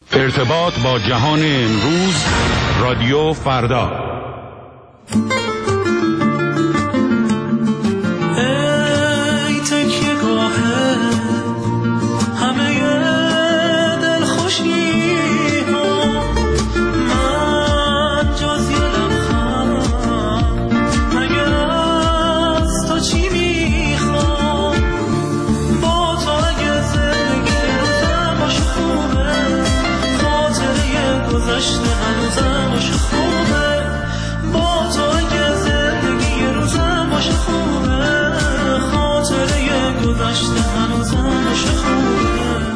ارتباط با جهان امروز، رادیو فردا. ای تکیه گاه همه دلخوشی ها، من جز یه لبخند مگر از تو چی میخوام؟ با تو اگه زندگی روزم باشه خوبه، خاطره گذشته هنوزم باشه خوبه. با تو اگه زندگی روزم باشه خوبه، خاطره گذشته هنوزم باشه خوبه.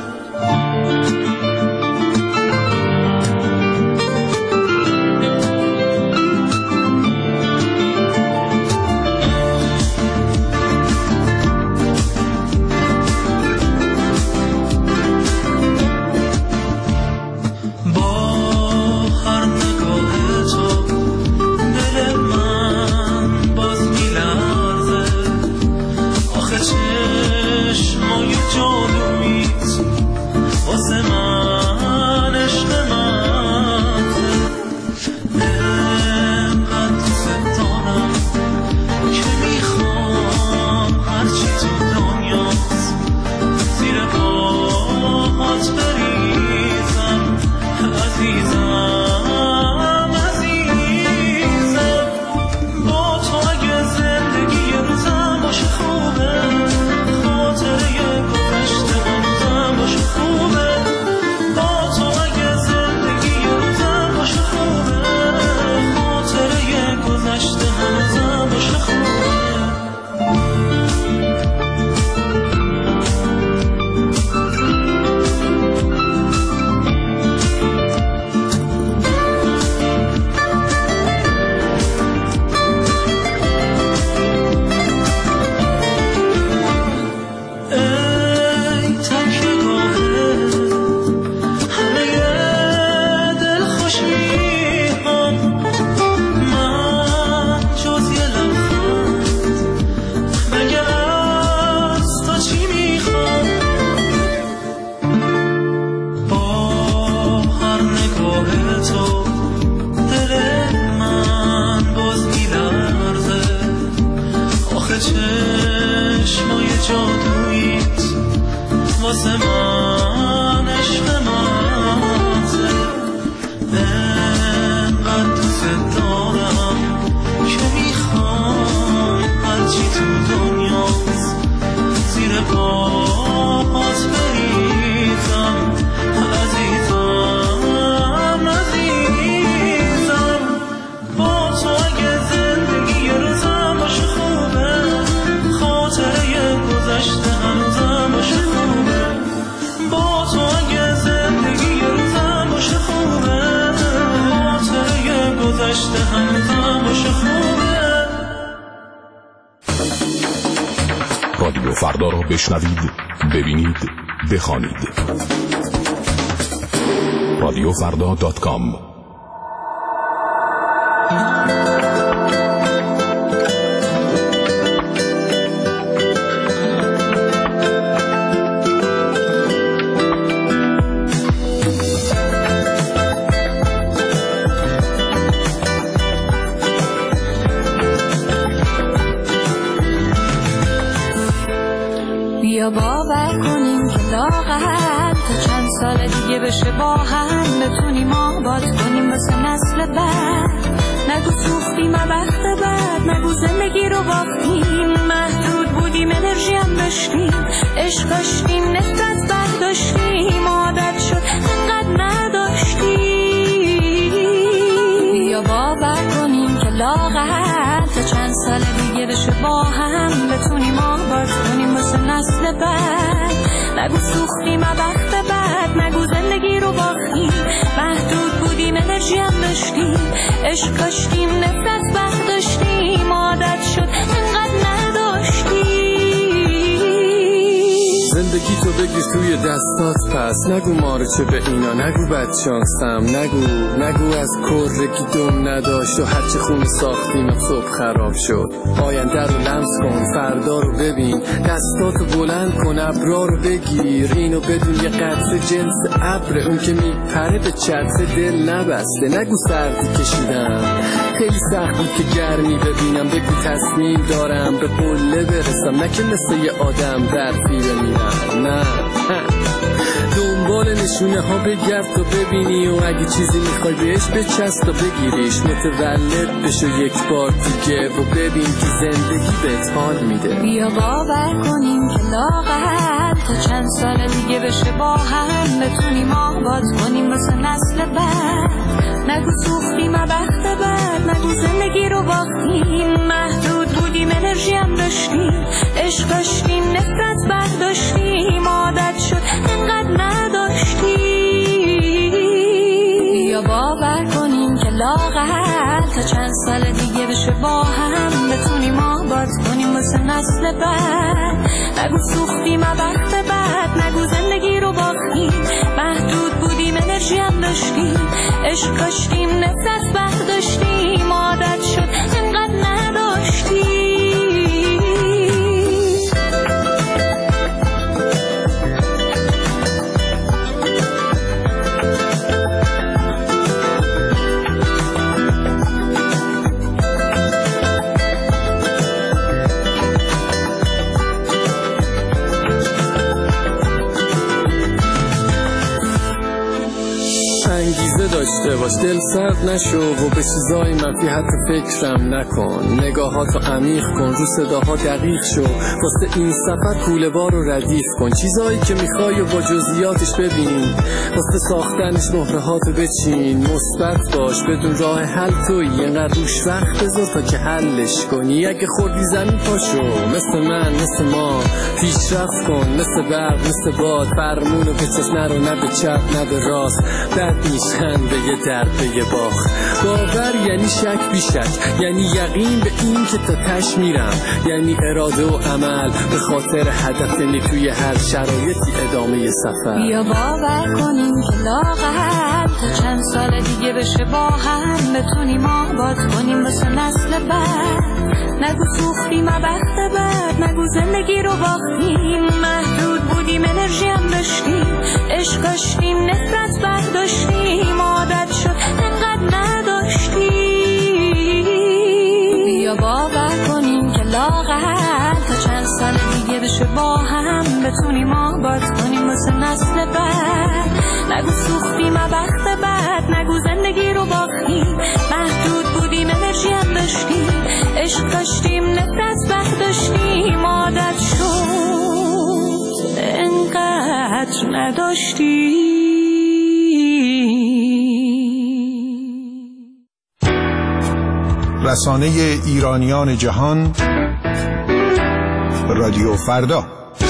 رادیو فردا را بشنوید، ببینید، بخوانید. radiofrda.com. بیا باور کنیم که لاغر تا چند سال دیگه بشه با هم بتونیم آباد کنیم واسه نسل بعد. نگو سوختیم وقت بعد، نگو زندگی رو باختیم، محدود بودیم انرژی هم داشتیم، عشق داشتیم نفرت برداشتیم، عادت شد انقدر نداشتیم. بیا باور کنیم که لاغر تا چند سال دیگه بشه با هم بتونیم آباد کنیم واسه نسل بعد. نگو سوختیم وقت بعد، نگو زندگی رو باختیم، محدود بودیم انرژی هم داشتیم، عشق داشتیم نفرت برداشتیم، عادت شد انقدر نداشتیم. زندگی تو بگیر توی دستات پس نگو مارو چه به اینا، نگو بدشانسم، نگو از کرگی دم نداشت و هرچه خون ساختیم صبح خراب شد. آینده رو لمس کن، فردا رو ببین، دستاتو بلند کن، ابرا رو بگیر، اینو بدون یه قطره جنس ابر، اون که میپره به چرخ دل نبسته. نگو سردی کشیدم خیلی سخت بود که گرمی ببینم، بگو تصمیم دارم به قله برسم، نه که مثل یه آدم برفی بمیرم. نه دنبال نشونه ها بگرد تا ببینی و اگه چیزی میخوای بهش بچست تا بگیریش، متولد بشو یک بار دیگه و ببین که زندگی بهت حال میده. بیا باور کنیم که لاغر تا چند سال دیگه بشه با هم، بتونیم آباد کنیم واسه نسل بعد. نگو سوختیم بخت بعد، نگو زندگی رو باختیم، محدود بودیم انرژی هم داشتیم، عشق داشتیم نفرت برداشتیم، عادت شد انقدر نداشتیم. بیا باور کنیم که لاغر تا چند سال دیگه بشه با هم، بتونیم آباد کنیم واسه نسل بعد. نگو سوختیم بخت بعد، نگو زندگی رو باختیم، محدود بودیم انرژی هم داشتیم، عشق داشتیم نفرت برداشتیم، عادت شد انقدر نداشتیم. داشته باش، دل سرد نشو و به چیزای منفی حتی فکرم نکن، نگاهاتو عمیق کن، رو صداها دقیق شو، واسه این سفر کوله بار رو ردیف کن، چیزایی که میخوای و با جزئیاتش ببین، واسه ساختنش مهرهاتو بچین، مثبت باش بدون راه حل تویی، اینقدر روش وقت بذار تا که حلش کنی، اگه خوردی زمین پاشو، مثل من مثل ما پیشرفت کن، مثل برق مثل باد، فرمونو بچست، نرو نه به چپ نه به راست، بد نیست به یه درد به یه باخت. باور یعنی شک بی شک، یعنی یقین به این که تا تش میرم، یعنی اراده و عمل به خاطر هدف، یعنی توی هر شرایطی ادامه سفر. بیا باور کنیم که لاغر تا چند سال دیگه بشه با هم، بتونیم آباد کنیم واسه نسل بعد. نگو سوختیم بخت بعد، نگو زندگی رو باختیم، محدود بودیم انرژی هم داشتیم، عشق داشتیم نفرت برداشتیم، عادت شد انقدر نداشتیم. بیا باور کنیم که لاغر تا چند سال دیگه بشه با هم، بتونیم آباد کنیم واسه نسل بعد. نگو سوختیم بخت بعد، نگو زندگی رو باختیم، محدود بودیم انرژی هم داشتیم، عشق داشتیم نفرت برداشتیم، عادت شد انقدر نداشتیم. رسانه ایرانیان جهان، رادیو فردا.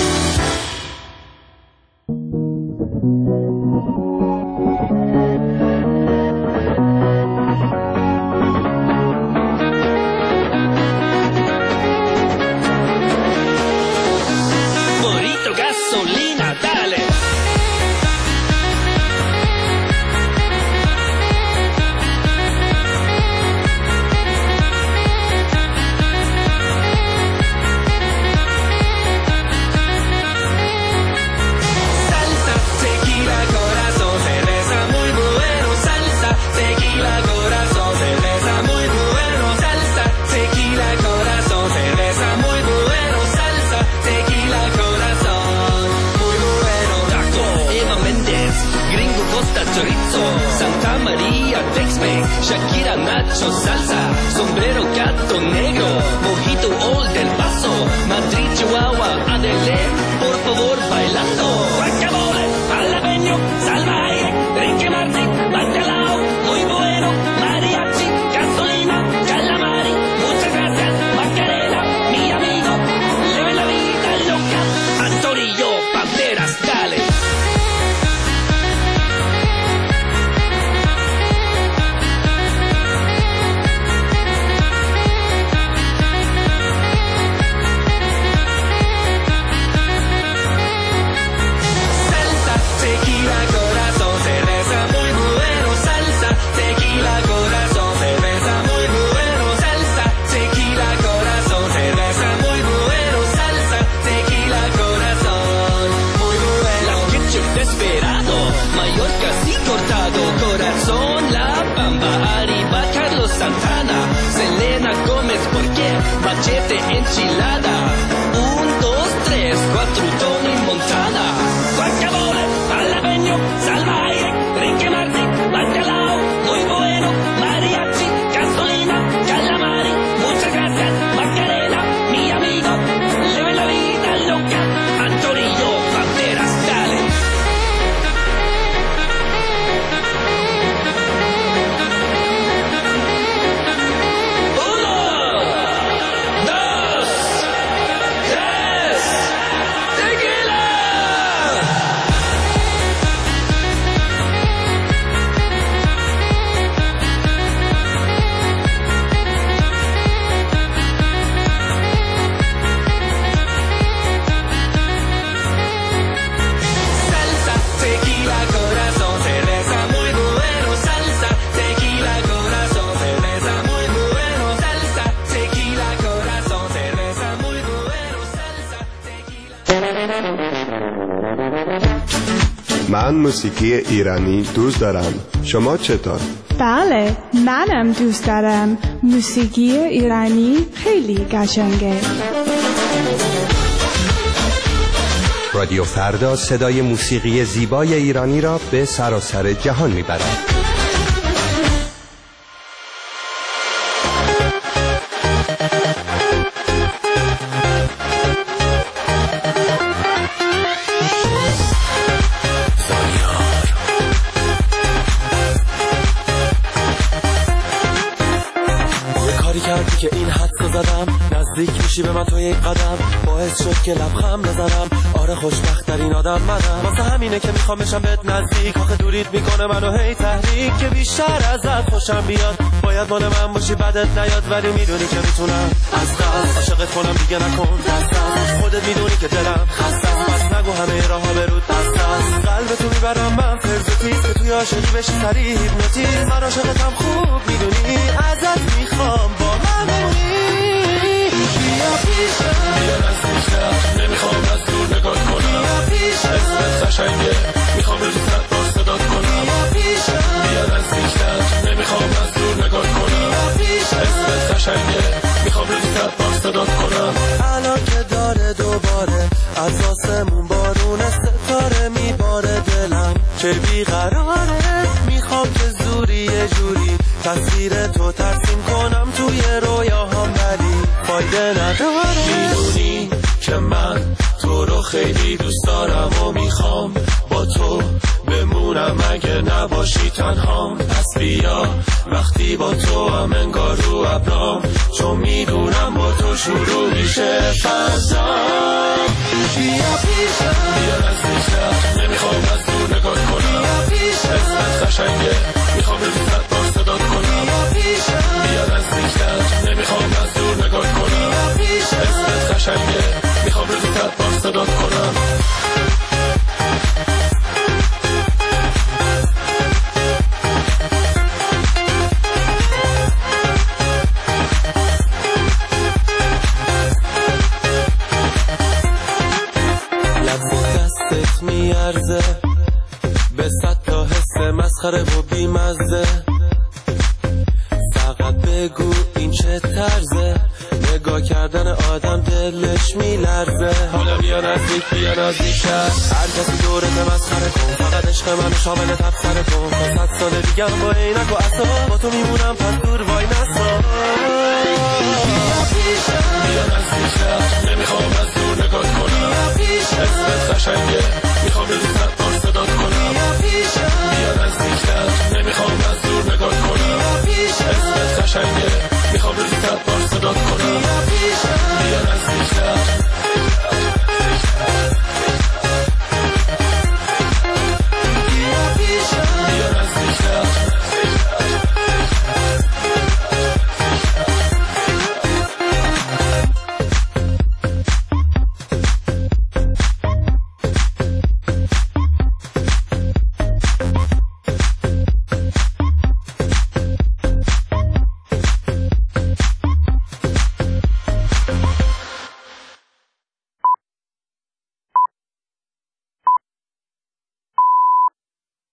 Shakira, Nacho, salsa, sombrero, gato negro, mojito, Old El Paso, Madrid, Chihuahua, Adele, por favor, bailando. Guacamole, jalapeño, salvaire, Ricky Martin, bacalao, muy bueno, mariachi, gasolina, calamari, muchas gracias, Macarena, mi amigo, leve la vida loca, Antonio, Banderas, dale. machete, enchilada. 1, 2, 3, 4, Tony Montana. Guacamole, jalapeño, salvaje, Ricky Martin, bacalao, muy bueno, mariachi, gasolina, calamari, muchas gracias, Macarena, mi amigo, leve la vida loca, Antonio Banderas, dale. من موسیقی ایرانی دوست دارم. شما چطور؟ بله، منم دوست دارم. موسیقی ایرانی خیلی قشنگه. رادیو فردا صدای موسیقی زیبای ایرانی را به سراسر جهان میبرد. که این حدسو زدم نزدیک میشی به من تو یک قدم باعث شد که لبخند بزنم آره خوشبخت‌ترین آدم منم واسه همینه که میخوام بشم بهت نزدیک آخه دوریت میکنه منو هی تحریک که بیشتر ازت خوشم بیاد باید مال من باشی بدت نیاد ولی میدونی که میتونم از قلب عاشقت کنم دیگه نکن دست خودت میدونی که دلم خسته بس نگو همه راه‌ها برود بسته قلبتو میبرم من فرزتیز که توی عاشقی بشی سریع هیپنوتیزم من عاشقتم خوب میدونی ازت میخوام با من بمونی بیا پیشم بیا نزدیکتر نمیخوام از دور نگاه کنم بیا پیشم اسمت قشنگه میخوام بزودت بار صدات کنم بیا پیشم بیا نزدیکتر نمیخوام از دور نگاه کنم بیا پیشم اسمت قشنگه میخوام بزودت بار صدات کنم الان که داره دوباره از آسمون بارون ستاره میباره دلم چه بیقراره میخوام که زوری یه جوری تصویر تو ترسیم کنم توی رویاهام ولی فایده نداره میدونی که من تو رو خیلی دوست دارم و میخوام با تو بمونم اگه نباشی تنهام پس بیا وقتی با تو هم انگار رو ابرام چون میدونم با تو شروع میشه فضا بیا پیشم بیا نزدیکتر نمیخوام از دور نگاه کنم بیا پیشم اسمت قشنگه میخوام بزودت بار صدات کنم بیا پیشم بیا نزدیکتر نمیخوام از دور نگاه کنم بیا پیشم اسمت قشنگه میخوام بزودت بار صدات کنم میارزه به صد تا حس مسخره و بیمزه فقط بگو این چه طرزه نگاه کردن آدم دلش میلرزه حالا بیا نزدیک شد هر کسی دورت مسخره کن فقط عشق من شامل تبصره کن تا 100 سال دیگه با عینک و عصا با تو میمونم پس دور وای نسا بیا پیشم بیا نزدیک شد نمیخوام از دور نگاه کنم بیا پیشم اسمت قشنگه میخوام بزودت